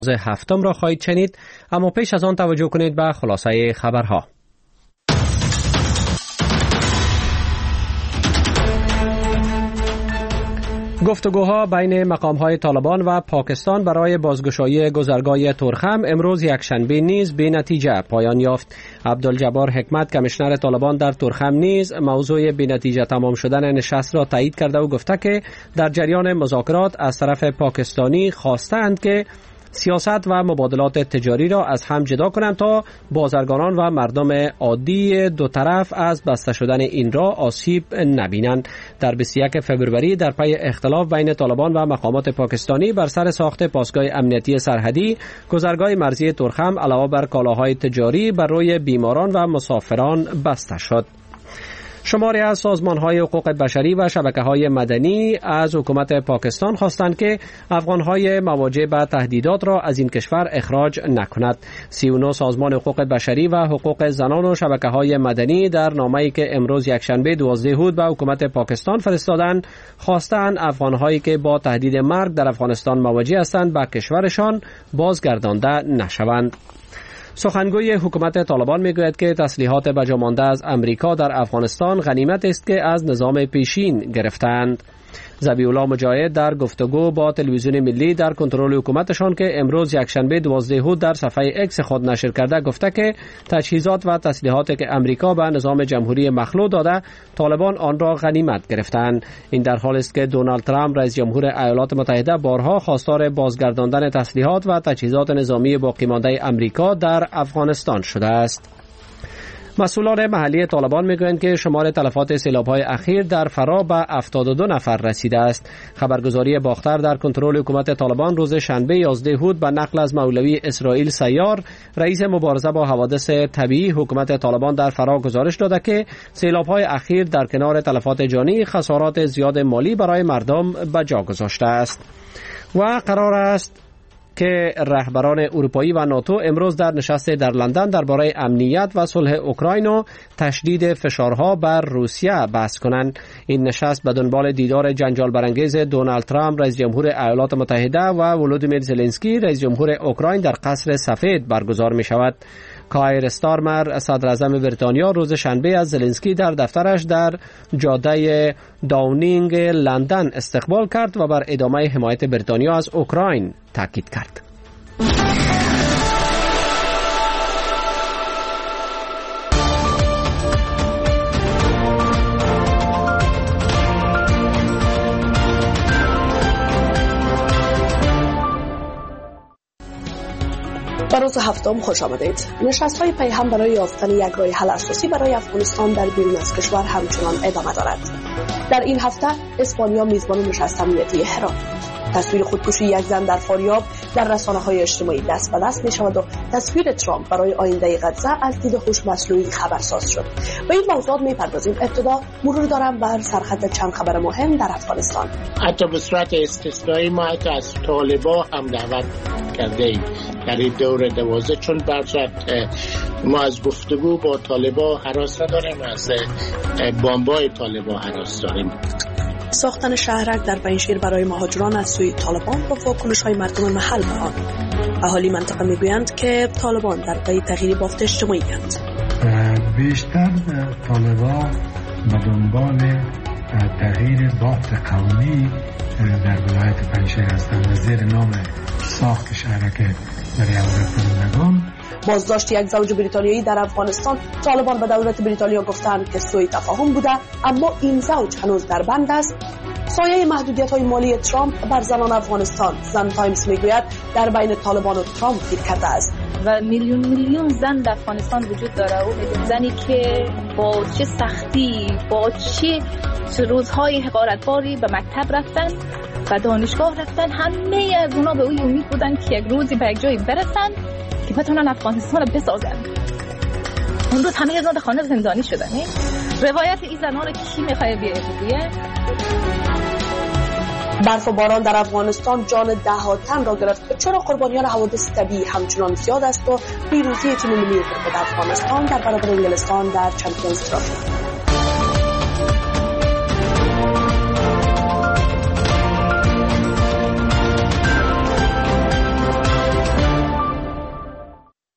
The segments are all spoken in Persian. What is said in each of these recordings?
هفتم را خواهید شنید، اما پیش از آن توجه کنید به خلاصه خبرها. گفتگوها بین مقام‌های طالبان و پاکستان برای بازگشایی گذرگاه تورخم امروز یکشنبه نیز به نتیجه پایان یافت. عبدالجبار حکمت کمیشنر طالبان در تورخم نیز موضوع به نتیجه تمام شدن نشست را تایید کرده و گفته که در جریان مذاکرات از طرف پاکستانی خواستند که سیاست و مبادلات تجاری را از هم جدا کنند تا بازرگانان و مردم عادی دو طرف از بسته شدن این را آسیب نبینند. در 21 فوریه در پی اختلاف بین طالبان و مقامات پاکستانی بر سر ساخت پاسگاه امنیتی سرحدی، گذرگاه مرزی تورخم علاوه بر کالاهای تجاری بر روی بیماران و مسافران بسته شد. شماری از سازمان‌های حقوق بشری و شبکه‌های مدنی از حکومت پاکستان خواستند که افغان‌های مواجه به تهدیدات را از این کشور اخراج نکند. 39 سازمان حقوق بشری و حقوق زنان و شبکه‌های مدنی در نامه‌ای که امروز یکشنبه 12 هود به حکومت پاکستان فرستادند، خواستند افغان‌هایی که با تهدید مرگ در افغانستان مواجه هستند به کشورشان بازگردانده نشوند. سخنگوی حکومت طالبان میگوید که تسلیحات بجامانده از امریکا در افغانستان غنیمت است که از نظام پیشین گرفتند. ذبیح‌الله مجاهد در گفتگو با تلویزیون ملی در کنترل حکومتشان که امروز یکشنبه 12 هود در صفحه اکس خود نشر کرده گفته که تجهیزات و تسلیحاتی که امریکا به نظام جمهوری مخلوع داده، طالبان آن را غنیمت گرفتند. این در حالی است که دونالد ترامپ رئیس جمهور ایالات متحده بارها خواستار بازگرداندن تسلیحات و تجهیزات نظامی باقی مانده امریکا در افغانستان شده است. مسئولان محلی طالبان میگویند که شمار تلفات سیلاب‌های اخیر در فرا به 72 نفر رسیده است. خبرگزاری باختر در کنترل حکومت طالبان روز شنبه 11 هود به نقل از مولوی اسرائیل سیار، رئیس مبارزه با حوادث طبیعی حکومت طالبان در فرا گزارش داده که سیلاب‌های اخیر در کنار تلفات جانی خسارات زیاد مالی برای مردم به جا گذاشته است. و قرار است که رهبران اروپایی و ناتو امروز در نشست در لندن درباره امنیت و صلح اوکراین و تشدید فشارها بر روسیه بحث کنند. این نشست به دنبال دیدار جنجال برانگیز دونالد ترامپ رئیس جمهور ایالات متحده و ولودیمیر زلنسکی رئیس جمهور اوکراین در قصر سفید برگزار می شود. کایر استارمر صدر اعظم بریتانیا روز شنبه از زلنسکی در دفترش در جاده داونینگ لندن استقبال کرد و بر ادامه حمایت بریتانیا از اوکراین تاکید کرد. به روز هفتم خوش آمدید. نشست‌های پیهم برای یافتن یک راه حل اساسی برای افغانستان در بیرون از کشور همچنان ادامه دارد. در این هفته اسپانیا میزبان نشست امنیتی هرات. تصویر خودکشی یک زن در فاریاب در رسانه‌های اجتماعی دست به دست می‌شود و تصویر ترامپ برای آینده غزه از دید هوش مصنوعی خبرساز شد. به این موضوعات می‌پردازیم. ابتدا مرور دارم بر سرخط چند خبر مهم در افغانستان. حتی به صورت استثنایی ما حتی از طالبان هم دعوت کرده ایم در این دور 12 چون برصورت ما از گفتگو با طالبان هراس نداریم، از بمبای طالبان هراس داریم. ساختن شهرک در پنجشیر برای مهاجران از سوی طالبان با واکنش‌های مردم محل به آن. اهالی منطقه میگویند که طالبان در پی تغییر بافت اجتماعی اند. بیشتر طالبان به دنبال تغییر بافت قومی در ولایت پنجشیر هستند زیر نام ساخت شهرک برای اولادان. بازداشت یک زوج بریتانیایی در افغانستان. طالبان به دولت بریتانیا گفتند که سوء تفاهم بوده، اما این زوج هنوز در بند است. سایه محدودیت‌های مالی ترامپ بر زنان افغانستان. زن تایمز میگوید در بین طالبان و ترامپ گیر کرده است. و میلیون زن در افغانستان وجود داره و زنی که با چه سختی، با چه روزهای حقارتباری به مکتب رفتن و دانشگاه رفتن، همه از اونا به اوی امید بودن که یک روزی به یک جایی برسن که بتونن افغانستان رو بسازن. اون روز همه از اونا خانه زندانی شدن. روایت این زنان رو کی میخواد بگه؟ برف و باران در افغانستان جان ده‌ها تن را گرفت. چرا قربانیان حوادث طبیعی همچنان زیاد است و پیروزی تیم ملی کرکت افغانستان در برابر انگلستان در چمپیونز ترافی.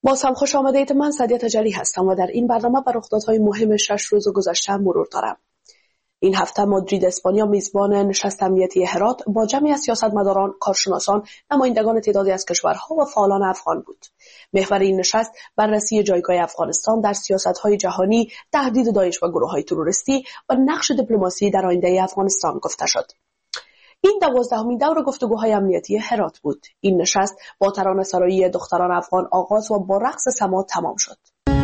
باز هم خوش آمدید. من سعدیه تجلی هستم و در این برنامه بر رخدادهای مهم 6 روز گذشته مرور دارم. این هفته مادرید اسپانیا میزبان نشست امنیتی هرات با جمعی از سیاستمداران، کارشناسان، نمایندگان تعدادی از کشورها و فعالان افغان بود. محور این نشست بررسی جایگاه افغانستان در سیاست‌های جهانی، تهدید داعش و گروه‌های تروریستی و نقش دیپلماسی در آینده افغانستان گفته شد. این 12مین دور گفتگوهای امنیتی هرات بود. این نشست با ترانه‌سرایی دختران افغان آغاز و با رقص سما تمام شد.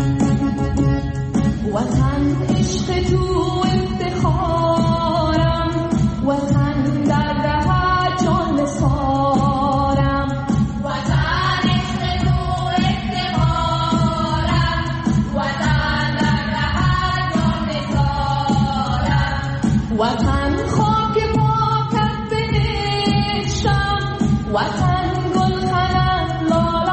وطن عشق تو افتخارم، وطن در دهد جان بسارم، وطن عشق تو افتخارم، وطن در دهد جان بسارم، وطن خاک پاکت بنشم، وطن گلخنم لاله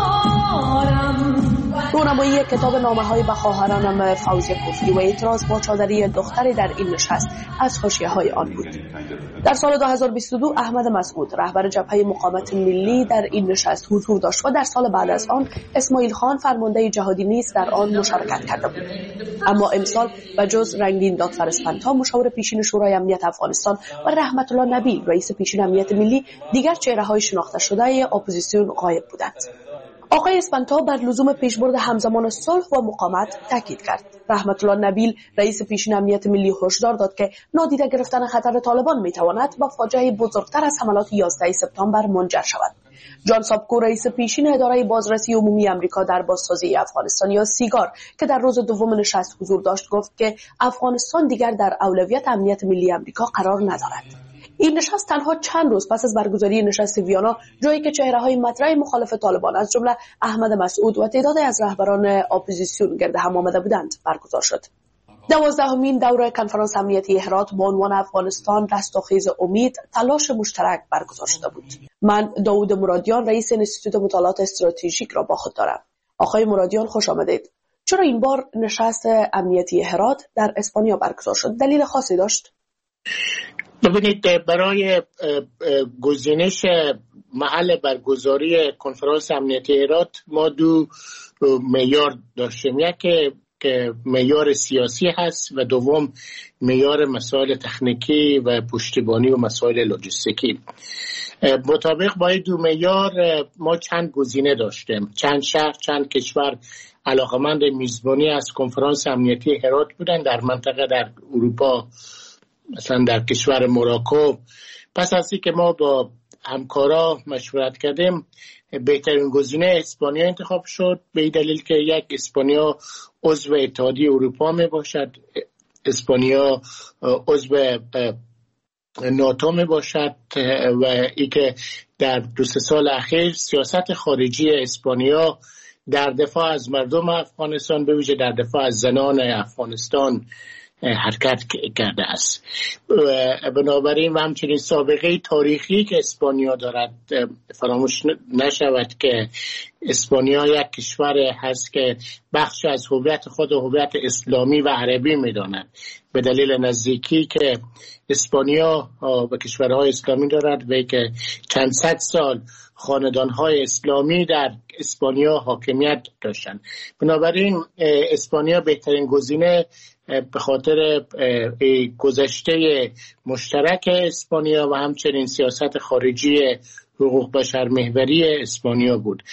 زارم. رونمایی کتاب نامه‌های به خواهرانم فوزیه کوفتی و اعتراض با چادری دختری در این نشست از حاشیه‌های آن بود. در سال 2022 احمد مسعود رهبر جبهه مقاومت ملی در این نشست حضور داشت و در سال بعد از آن اسماعیل خان فرمانده جهادی نیز در آن مشارکت کرده بود. اما امسال به جز رنگین دادفر اسپانتا مشاور پیشین شورای امنیت افغانستان و رحمت الله نبیل رئیس پیشین امنیت ملی، دیگر چهره‌های شناخته شده اپوزیسیون غایب بودند. آقای اسپانتا بر لزوم پیشبرد همزمان صلح و مقاومت تاکید کرد. رحمت الله نبیل رئیس پیشین امنیت ملی هشدار داد که نادیده گرفتن خطر طالبان میتواند به فاجعه بزرگتر از حملات 11 سپتامبر منجر شود. جان سابکو رئیس پیشین اداره بازرسی عمومی آمریکا در بازسازی افغانستان یا سیگار که در روز دوم نشست حضور داشت گفت که افغانستان دیگر در اولویت امنیت ملی آمریکا قرار ندارد. این نشست تنها چند روز پس از برگزاری نشست ویانا، جایی که چهره‌های مطرح مخالف طالبان از جمله احمد مسعود و تعدادی از رهبران اپوزیسیون گرد هم آمده بودند، برگزار شد. 12مین دوره کنفرانس امنیتی هرات با عنوان افغانستان رستاخیز امید، تلاش مشترک برگزار شده بود. من داوود مرادیان رئیس انستیتوت مطالعات استراتژیک را با خود دارم. آقای مرادیان خوش آمدید. چرا این بار نشست امنیتی هرات در اسپانیا برگزار شد؟ دلیل خاصی داشت؟ ببینید، برای گزینش محل برگزاری کنفرانس امنیتی هرات ما دو معیار داشتیم. یک که معیار سیاسی هست و دوم معیار مسائل تکنیکی و پشتیبانی و مسائل لوجستیکی. مطابق با این دو معیار ما چند گزینه داشتیم. چند شهر، چند کشور علاقمند میزبانی از کنفرانس امنیتی هرات بودن در منطقه در اروپا، مثلا در کشور موراکو. پس از اینکه ما با همکارا مشورت کردیم، بهترین گزینه اسپانیا انتخاب شد، به دلیل که یک، اسپانیا عضو اتحادیه اروپا می باشد، اسپانیا عضو ناتو می باشد و اینکه در 2 سال اخیر سیاست خارجی اسپانیا در دفاع از مردم افغانستان، به ویژه در دفاع از زنان افغانستان حرکت کرده است. بنابراین و همچنین سابقه تاریخی که اسپانیا دارد فراموش نشود که اسپانیا یک کشور هست که بخش از هویت خود هویت اسلامی و عربی می‌داند، به دلیل نزدیکی که اسپانیا به کشورهای اسلامی دارد و که چند صد سال خاندان‌های اسلامی در اسپانیا حاکمیت داشتند. بنابراین اسپانیا بهترین گزینه به خاطر گذشته مشترک اسپانیا و همچنین سیاست خارجی حقوق بشر محوری اسپانیا بود.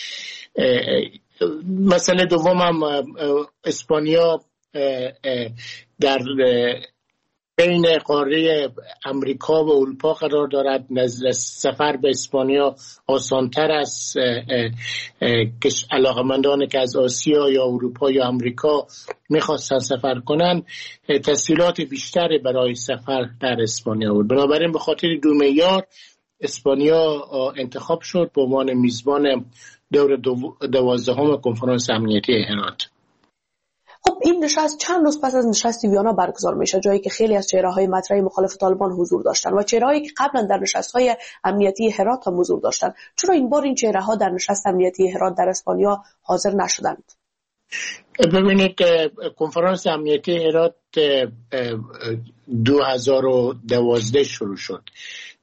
مسئله دوم هم اسپانیا در بین قاره امریکا و اروپا قرار دارد. سفر به اسپانیا آسانتر است. علاقمندانی که از آسیا یا اروپا یا امریکا میخواستن سفر کنن، تسهیلات بیشتری برای سفر در اسپانیا بود. بنابراین به خاطر دو معیار اسپانیا انتخاب شد به عنوان میزبان دور 12 کنفرانس امنیتی هرات. خب این نشست چند روز پس از نشست ویانا برگزار میشه، جایی که خیلی از چهره‌های مطرح مخالف طالبان حضور داشتن و چهره‌هایی که قبلا در نشست‌های امنیتی هرات هم حضور داشتن. چرا این بار این چهره‌ها در نشست امنیتی هرات در اسپانیا حاضر نشدند؟ ببینید، کنفرانس امنیتی هرات 2012 شروع شد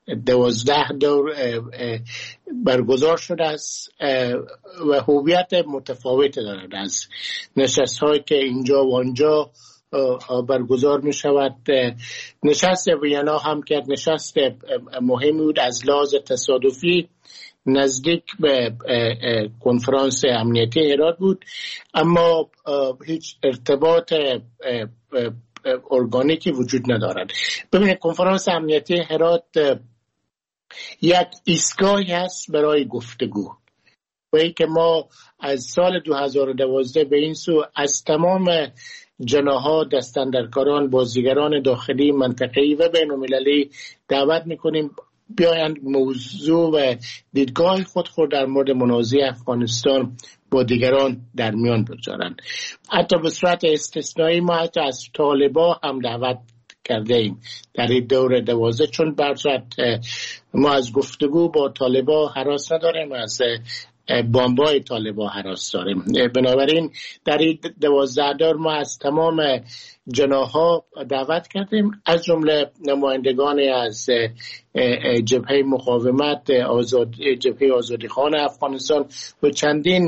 12 دور برگزار شده است و هویت متفاوت دارد از نشست هایی که اینجا و آنجا برگزار می شود. نشست وینا هم که نشست مهمی بود از لحاظ تصادفی نزدیک به کنفرانس امنیتی هرات بود، اما هیچ ارتباط ارگانیکی وجود ندارد. ببینید کنفرانس امنیتی هرات یک ایستگاهی است برای گفتگو و ای که ما از سال 2012 به این سو از تمام جناح‌ها، دستاندرکاران، بازیگران داخلی، منطقه‌ای و بین‌المللی دعوت می‌کنیم بیایند موضوع و دیدگاه خود در مورد منازعه افغانستان با دیگران در میان بگذارند. حتی به صورت استثنایی ما حتی از طالبان هم دعوت کرده ایم در این دور 12، چون برصورت ما از گفتگو با طالبان هراس نداریم، از بمبای طالبان هراس داریم. بنابراین در این 12 دور ما از تمام جناح‌ها دعوت کردیم، از جمله نمایندگان از جبهه مقاومت، جبهه آزادیخوان افغانستان و چندین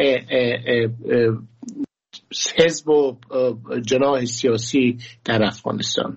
حزب و جناح سیاسی در افغانستان.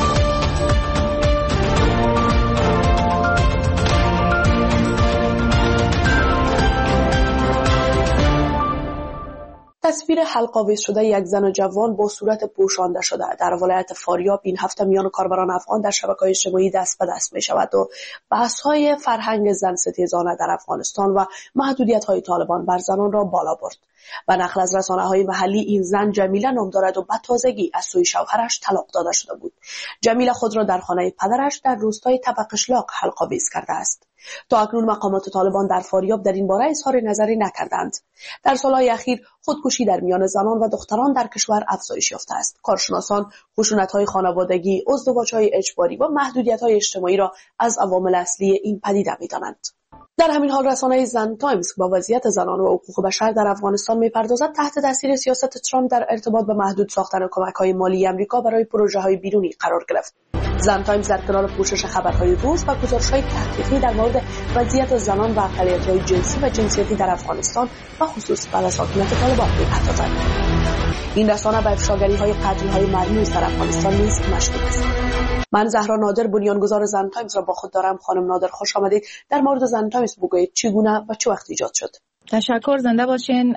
تصویر حلق‌آویز شده یک زن جوان با صورت پوشانده شده در ولایت فاریاب این هفته میان کاربران افغان در شبکه‌های اجتماعی دست به دست می‌شود و بحث‌های فرهنگ زن ستیزانه در افغانستان و محدودیت‌های طالبان بر زنان را بالا برد. و نقل از رسانه‌های محلی این زن جمیله نام دارد و به تازگی از سوی شوهرش طلاق داده شده بود. جمیله خود را در خانه پدرش در روستای تپه‌قشلاق حلق‌آویز کرده است. تا اکنون مقامات طالبان در فاریاب در این باره اظهار نظری نکردند. در سالهای اخیر خودکشی در میان زنان و دختران در کشور افزایش یافته است. کارشناسان خشونت‌های خانوادگی، ازدواج‌های اجباری و محدودیت‌های اجتماعی را از عوامل اصلی این پدیده می‌دانند. در همین حال رسانه زن تایمز با وضعیت زنان و حقوق بشر در افغانستان می‌پردازد تحت تاثیر سیاست ترامپ در ارتباط به محدود ساختن کمک‌های مالی آمریکا برای پروژه‌های بیرونی قرار گرفت. زن تایمز در کنار پوشش خبرهای روز و گزارش‌های تحقیقی در مورد وضعیت زنان و اقلیت‌های جنسی و جنسیتی در افغانستان و خصوص بعد از حکومت طالبان می‌پردازد. این رسانه به افشاگری‌های قتل‌های مرموز در افغانستان نیز مشغول است. من زهرا نادر بنیانگذار زن تایمز را با خود دارم. خانم نادر خوش آمدید. در مورد زن تایمز بگویید چگونه و چه وقت ایجاد شد؟ تشکر، زنده باشین.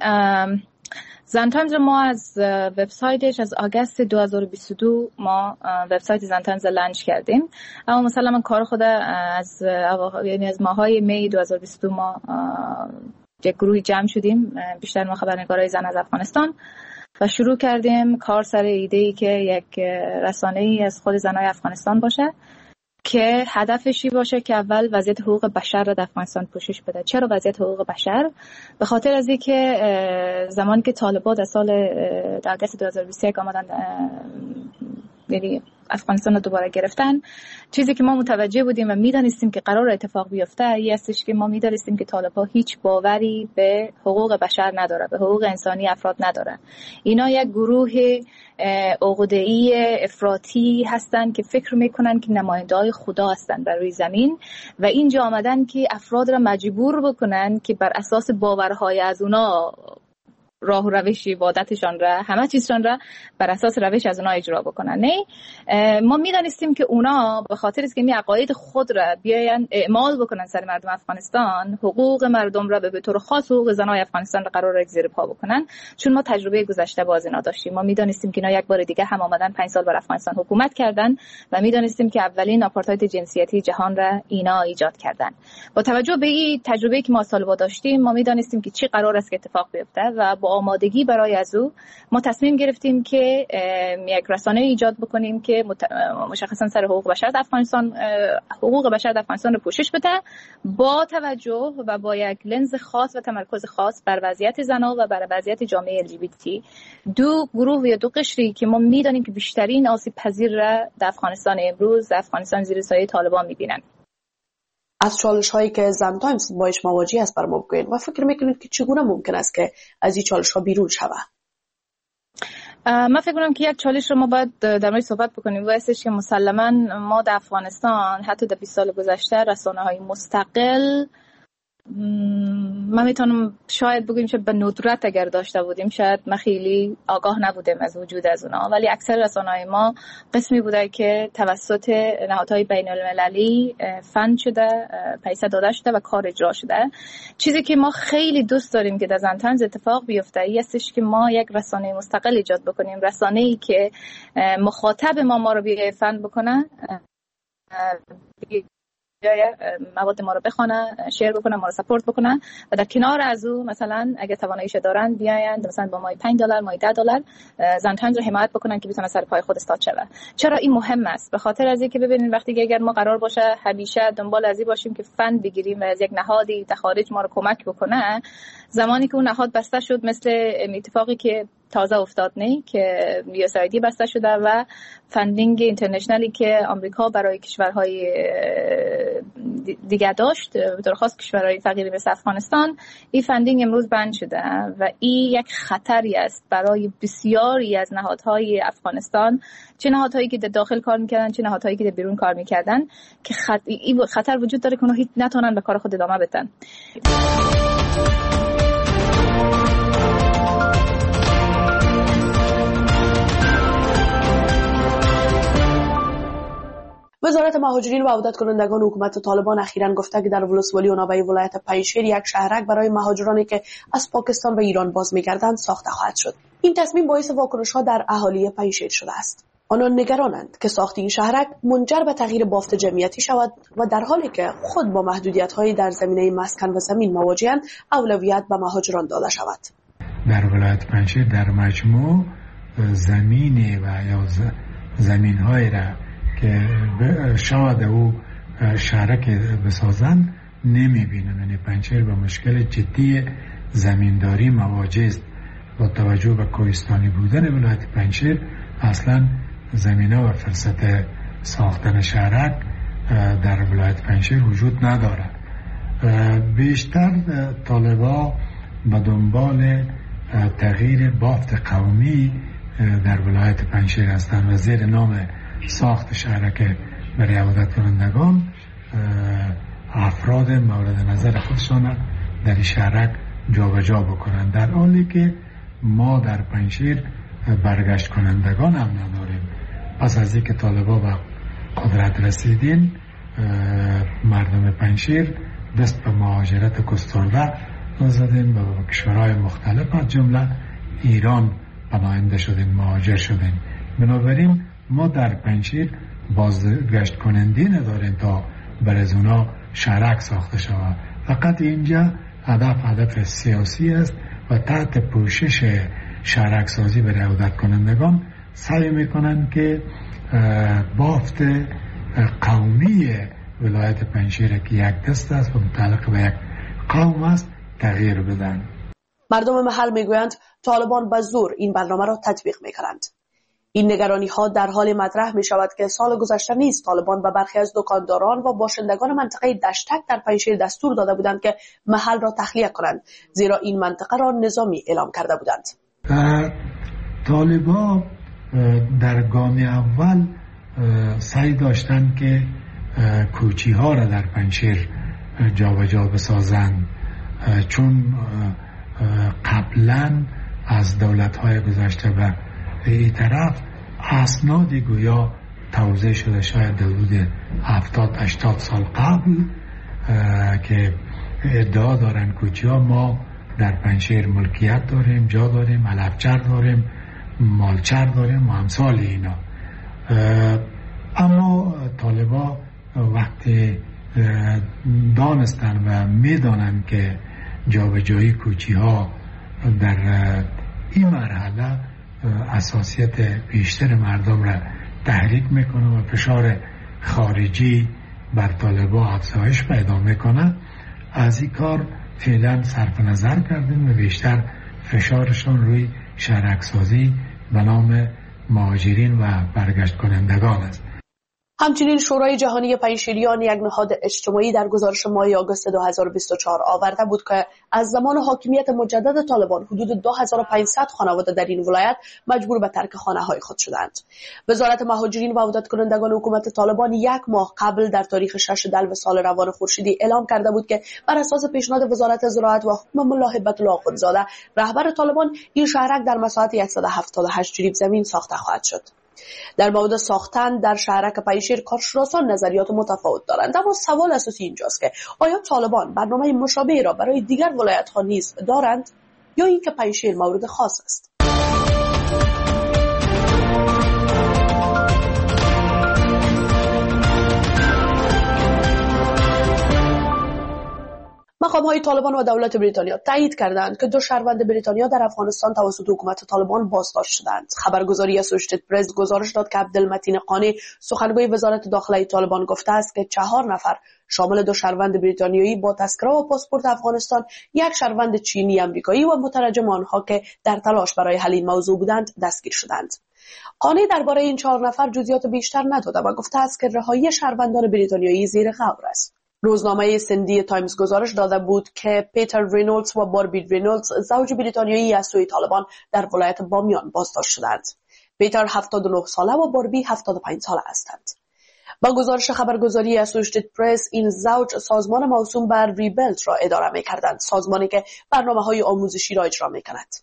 زن تایمز رو ما از وبسایتش از آگوست 2022 ما وبسایت زن تایمز لانچ کردیم، اما مثلا کار خود از ماهای می 2022 ما یک گروهی جمع شدیم، بیشتر ما خبرنگارای زن از افغانستان، و شروع کردیم کار سر ایده‌ای که یک رسانه‌ای از خود زنای افغانستان باشه که هدفشی باشه که اول وضعیت حقوق بشر را در افغانستان پوشش بده. چرا وضعیت حقوق بشر؟ به خاطر از اینکه زمانی که طالبان در سال آگوست 2021 آمدن یعنی افغانستان رو دوباره گرفتن، چیزی که ما متوجه بودیم و میدانستیم که قرار اتفاق بیفته این هستش که ما میدانستیم که طالبان هیچ باوری به حقوق بشر نداره، به حقوق انسانی افراد نداره. اینا یک گروه عقده‌ای افراطی هستن که فکر میکنن که نماینده‌های خدا هستن بر روی زمین و اینجا آمدن که افراد را مجبور بکنن که بر اساس باورهای از اونا راه و روش عبادتشان را، همه چیزشان را بر اساس روش از اونا اجرا بکنن. نه، ما میدانستیم که اونا به خاطر اینکه این عقاید خود را بیاین اعمال بکنن سر مردم افغانستان، حقوق مردم را به طور خاص حقوق زنای افغانستان را قرار زیر پا بکنن. چون ما تجربه گذشته با اینا داشتیم، ما میدانستیم که اینا یک بار دیگه هم آمدن 5 سال بر افغانستان حکومت کردن و میدانستیم که اولین آپارتاید جنسیتی جهان را اینا ایجاد کردن. با توجه به این تجربه‌ای که ما سال با داشتیم، ما میدانستیم که چی قرار است که اتفاق بیفته و با آمادگی برای از او ما تصمیم گرفتیم که یک رسانه ایجاد بکنیم که مشخصا سر حقوق بشر در افغانستان، حقوق بشر در افغانستان رو پوشش بده، با توجه و با یک لنز خاص و تمرکز خاص بر وضعیت زنان و بر وضعیت جامعه LGBT، دو گروه یا دو قشری که ما میدانیم که بیشترین آسیب پذیر را در افغانستان امروز، در افغانستان زیر سایه طالبان میبینن. از چالش هایی که زن تایمز باش مواجه است بر ما بگویید و فکر میکنید که چگونه ممکن است که از این چالش ها بیرون شود؟ من فکر کنم که یک چالش رو ما باید در مورد صحبت بکنیم و هستش که مسلماً ما در افغانستان حتی در 20 سال گذشته رسانه‌های مستقل من میتونم شاید بگیم که به ندرت اگر داشته بودیم شاید ما خیلی آگاه نبودیم از وجود از اونا، ولی اکثر رسانه‌های ما قسمی بوده که توسط نهادهای بین المللی فند شده، پیسه داده شده و کار اجرا شده. چیزی که ما خیلی دوست داریم که در زنطنز اتفاق بیفته این استش که ما یک رسانه مستقل ایجاد بکنیم، رسانه‌ای که مخاطب ما رو بیاره فند بکنه، مواد ما رو بخونن، شیر بکنن، ما رو سپورت بکنن و در کنار از او مثلا اگه تواناییش دارن بیاین مثلا با مای $5 مای $10 زنطنز رو حمایت بکنن که بتونه سر پای خود استاد شه. چرا این مهم است؟ به خاطر از اینکه ببینید وقتی که اگر ما قرار باشه همیشه دنبال ازی باشیم که فند بگیریم و از یک نهادی در خارج ما رو کمک بکنه، زمانی که اون نهاد بسته شد مثل اتفاقی که تازه افتاد نه که USAID بسته شده و فندینگ اینترنشنالی که آمریکا برای کشورهای دیگه داشت درخواست کشورهای فقیر مثل افغانستان، این فندینگ امروز بند شده و این یک خطری است برای بسیاری از نهادهای افغانستان، چه نهادهایی که در داخل کار میکردن چه نهادهایی که در بیرون کار میکردن، که این خطر وجود داره که اونها هیچ نتونن به کار خود ادامه بدن. وزارت مهاجرین و عودت کنندگان حکومت طالبان اخیراً گفته که در ولسوالی اونابه ولایت پنجشیر یک شهرک برای مهاجرانی که از پاکستان و ایران باز می‌گردند ساخته خواهد شد. این تصمیم باعث واکنش‌ها در اهالی پنجشیر شده است. آنان نگرانند که ساخت این شهرک منجر به تغییر بافت جمعیتی شود و در حالی که خود با محدودیت‌های در زمینه مسکن و زمین مواجهند اولویت به مهاجران داده شود. در ولایت پنجشیر در مجموع زمین و یا زمین‌های را که شاید او شهرک بسازن نمیبینم. یعنی پنجشیر به مشکل جدی زمینداری مواجه است. با توجه به کوهستانی بودن ولایت پنجشیر اصلا زمینه و فرصت ساختن شهرک در ولایت پنجشیر وجود نداره. بیشتر طالبا به دنبال تغییر بافت قومی در ولایت پنجشیر هستند و زیر نام ساخت شهرک برای عودت کنندگان افراد مورد نظر خودشان در شهرک جابجا بکنند، در حالی که ما در پنجشیر برگشت کنندگان هم نداریم. پس از اینکه طالبا به قدرت رسیدین مردم پنجشیر دست به مهاجرت گسترده زدین، به کشورهای مختلف از جمله ایران پناهنده شدین، مهاجر شدین. بنابراین ما در پنجشیر بازگشت کننده نداریم تا بر از اونا شهرک ساخته شود. فقط اینجا هدف سیاسی است و تحت پوشش شهرک سازی برای عودت کنندگان سعی میکنند که بافت قومی ولایت پنجشیر که یک دست است و متعلق به یک قوم است تغییر بدن. مردم محل میگویند طالبان به زور این برنامه را تطبیق میکنند. این نگرانی ها در حال مطرح می شود که سال گذشته نیز طالبان به برخی از دکانداران و باشندگان منطقه دشتک در پنجشیر دستور داده بودند که محل را تخلیه کنند، زیرا این منطقه را نظامی اعلام کرده بودند. طالبان در گام اول سعی داشتند که کوچی ها را در پنجشیر جابجا بسازند، چون قبلا از دولت های گذشته به این طرف اسنادی گویا توزیع شده شاید در حدود 70-80 سال قبل که ادعا دارن کوچی ها ما در پنجشیر ملکیت داریم، جا داریم، علفچر داریم، مالچر داریم و امثال اینا. اما طالبا وقتی دانستن و میدانن که جابجایی کوچی ها در این مرحله اساسیت بیشتر مردم را تحریک میکنه و فشار خارجی بر طالبا افزایش پیدا میکنه، از این کار فعلا صرف نظر کردیم و بیشتر فشارشون روی شهرک سازی به نام مهاجرین و برگشت کنندگان است. همچنین شورای جهانی پنجشیریان یک نهاد اجتماعی در گزارش ماه آگوست 2024 آورده بود که از زمان حاکمیت مجدد طالبان حدود 2500 خانواده در این ولایت مجبور به ترک خانه‌های خود شدند. وزارت مهاجرین و عودت کنندگان حکومت طالبان یک ماه قبل در تاریخ 6 دلو سال روان خورشیدی اعلام کرده بود که بر اساس پیشنهاد وزارت زراعت و حکم ملا هبت الله آخوندزاده رهبر طالبان این شهرک در مساحت 178 جریب زمین ساخته خواهد شد. در مورد ساختن در شهرک پنجشیر کارشناسان نظریات متفاوت دارند، اما سوال اساسی اینجاست که آیا طالبان برنامه مشابهی را برای دیگر ولایت‌ها نیز دارند یا اینکه پنجشیر مورد خاص است؟ مقام‌های طالبان و دولت بریتانیا تایید کردند که 2 شهروند بریتانیا در افغانستان توسط حکومت طالبان بازداشت شدند. خبرگزاری اسوشیتد پرس گزارش داد که عبدالمتین قانی سخنگوی وزارت داخلی طالبان گفته است که 4 نفر شامل 2 شهروند بریتانیایی با تذکره و پاسپورت افغانستان، 1 شهروند چینی آمریکایی و مترجم آنها که در تلاش برای حل این موضوع بودند دستگیر شدند. قانی درباره این 4 نفر جزئیات بیشتر نداده و گفته است که رهایی شهروندان بریتانیایی زیر غور است. روزنامه سندی تایمز گزارش داده بود که پیتر رینولدز و باربی رینولدز زوج بریتانیایی از سوی طالبان در ولایت بامیان بازداشت شدند. پیتر 79 ساله و باربی 75 ساله هستند. با گزارش خبرگزاری اسوشیتد پرس این زوج سازمان موسوم بر ریبلت را اداره می‌کردند، سازمانی که برنامه‌های آموزشی را اجرا می‌کند.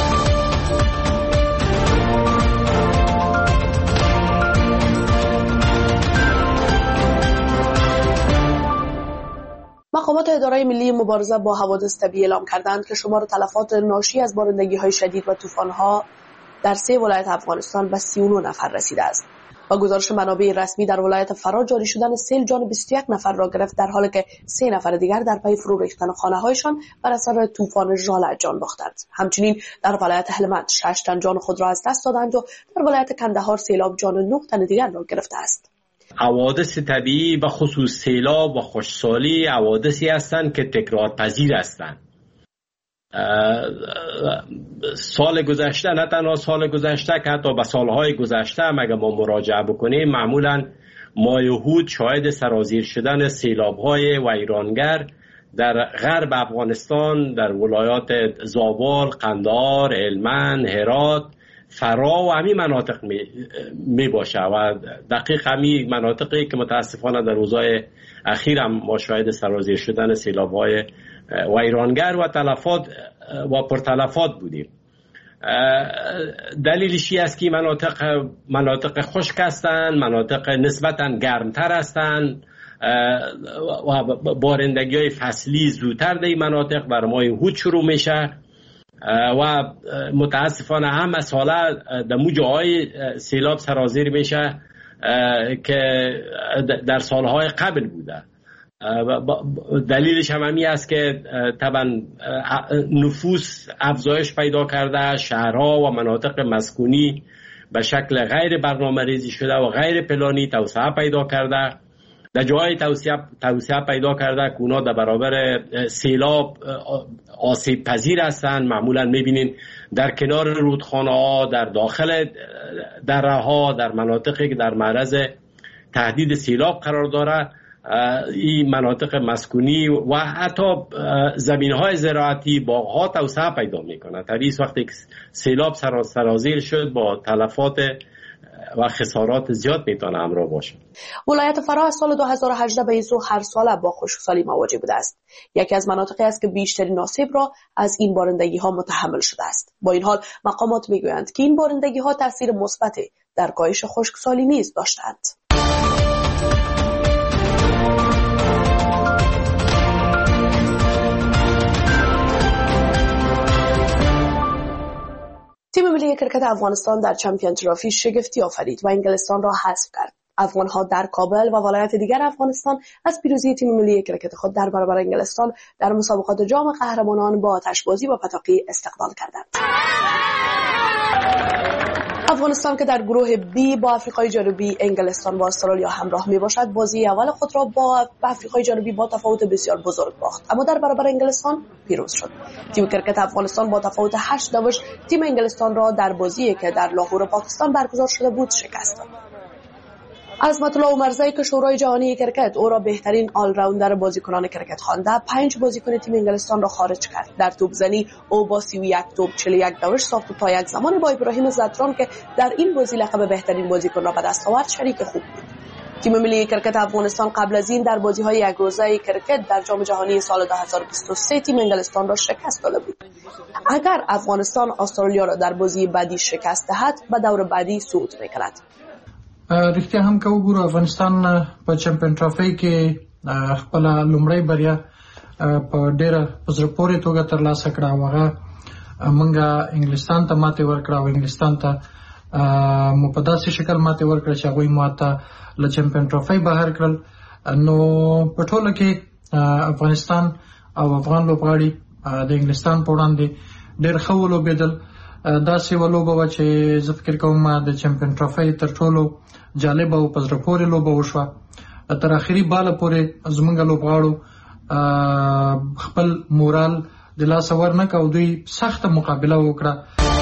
مقامات اداره ملی مبارزه با حوادث طبیعی اعلام کردند که شمار تلفات ناشی از بارندگی‌های شدید و طوفان‌ها در 3 ولایت افغانستان به 39 نفر رسیده است. با گزارش منابع رسمی در ولایت فرا جاری شدن سیل جان 21 نفر را گرفت، در حالی که 3 نفر دیگر در پی فرو ریختن خانه‌هایشان بر اثر طوفان ژاله جان باختند. همچنین در ولایت هلمند 6 تن جان خود را از دست دادند و در ولایت کندهار سیلاب جان 9 تن دیگر را گرفته است. حوادث طبیعی و خصوص سیلاب و خشکسالی حوادثی هستند که تکرار پذیر هستند. سال گذشته، نه تنها سال گذشته که حتی به سالهای گذشته هم اگر ما مراجعه بکنیم، معمولا ماه هود شاهد سرازیر شدن سیلاب‌های ویرانگر در غرب افغانستان، در ولایات زابل، قندهار، هلمند، هرات، فرا و همین مناطق می باشه و دقیق همین مناطقی که متاسفانه در روزهای اخیر هم ما شاهد سرازیر شدن سیلاب‌های ویرانگر و تلفات و پرتلفات بودیم. دلیلش است که مناطق خشک هستند، مناطق نسبتاً گرمتر هستند و بارندگی‌های فصلی زودتر در این مناطق بر ماه هود شروع میشه و متاسفانه هم مسئله در موجهای سیلاب سرازیر میشه که در سالهای قبل بوده. دلیلش هم همین است که طبعا نفوس افزایش پیدا کرده، شهرها و مناطق مسکونی به شکل غیر برنامه ریزی شده و غیر پلانی توسعه پیدا کرده. در جای توسعه پیدا کرده که اونا در برابر سیلاب آسیب پذیر هستند. معمولا میبینین در کنار رودخانه ها، در داخل دره ها، در مناطقی که در معرض تهدید سیلاب قرار داره، این مناطق مسکونی و حتی زمین‌های زراعتی، باغ‌ها توسعه پیدا می‌کنه. طبیعی وقتی سیلاب سرازیر شد با تلفات و خسارات زیاد میتونه همراه باشه. ولایت فرا از سال 2018 به این سو هر ساله با خشکسالی مواجه بوده است. یکی از مناطقی است که بیشترین آسیب را از این بارندگی‌ها متحمل شده است. با این حال مقامات میگویند که این بارندگی‌ها تاثیر مثبتی در کاهش خشکسالی نیز داشتند. تیم ملی کرکت افغانستان در چمپیون ترافی شگفتی آفرید و انگلستان را حذف کرد. افغان‌ها در کابل و ولایت دیگر افغانستان از پیروزی تیم ملی کرکت خود در برابر انگلستان در مسابقات جام قهرمانان با آتشبازی و پتاقی استقبال کردند. افغانستان که در گروه بی با آفریقای جنوبی، انگلستان و استرالیا همراه میباشد، بازی اول خود را با آفریقای جنوبی با تفاوت بسیار بزرگ باخت، اما در برابر انگلستان پیروز شد. تیم کرکت افغانستان با تفاوت 8 تیم انگلستان را در بازی که در لاهور پاکستان برگزار شده بود شکست داد. عظمت الله عمرزی که شورای جهانی کرکت او را بهترین آل راوندر بازیکنان کرکت خوانده 5 بازیکن تیم انگلستان را خارج کرد. در توپزنی او با 31 توپ 41 دوش ساخت و تا یک زمان با ابراهیم زدران که در این بازی لقب بهترین بازیکن را به دست آورد شریک خوب بود. تیم ملی کرکت افغانستان قبل از این در بازی‌های یک روزه کرکت در جام جهانی سال 2023 تیم انگلستان را شکست داده بود. اگر افغانستان استرالیا را در بازی بعدی شکست دهد به دور بعدی صعود می‌کند. رښتیا هم که وګورو افغانستان په چمپیون ټرافي کې خپل لومړی بریا په ډیره په زړه پورې توګه ترلاسه کړه. هغه موږ انګلستان ته ماتې ورکړه او انګلستان ته مو په داسې شکل ماتې ورکړه چې هغوی ماته له چمپیون ټرافي بهر کړل. نو په ټوله کې افغانستان او افغان لوبغاړي د انګلستان په وړاندې ډېر ښه ولوبېدل. داسې ولوبه وه چې زه فکر کوم د چمپیون ټرافي تر ټولو جالبه او په زړه پورې لوبه وشوه. تر اخري باله پورې زموږ لوبغاړو خپل مورال د لاسه ورنکړ او دوی سخته مقابله وکړه.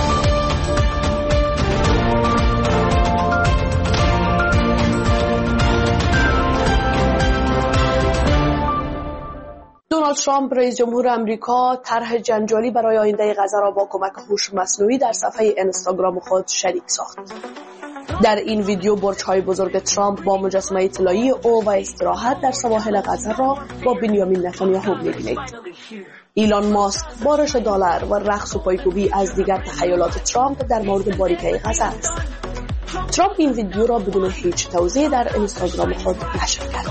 دونالد ترامپ رئیس جمهور امریکا طرح جنجالی برای آینده غزه را با کمک هوش مصنوعی در صفحه اینستاگرام خود شریک ساخت. در این ویدیو برج‌های بزرگ ترامپ با مجسمه طلایی او و استراحت در سواحل غزه را با بنیامین نتانیاهو می‌بینید. ایلان ماسک بارش دلار و رقص و پایکوبی از دیگر تخیلات ترامپ در مورد باریکه غزه است. ترامپ این ویدیو را بدون هیچ توضیح در اینستاگرام خود نشر کرد.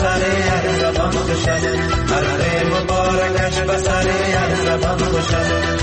مبارکش بسر هر زبان خوشد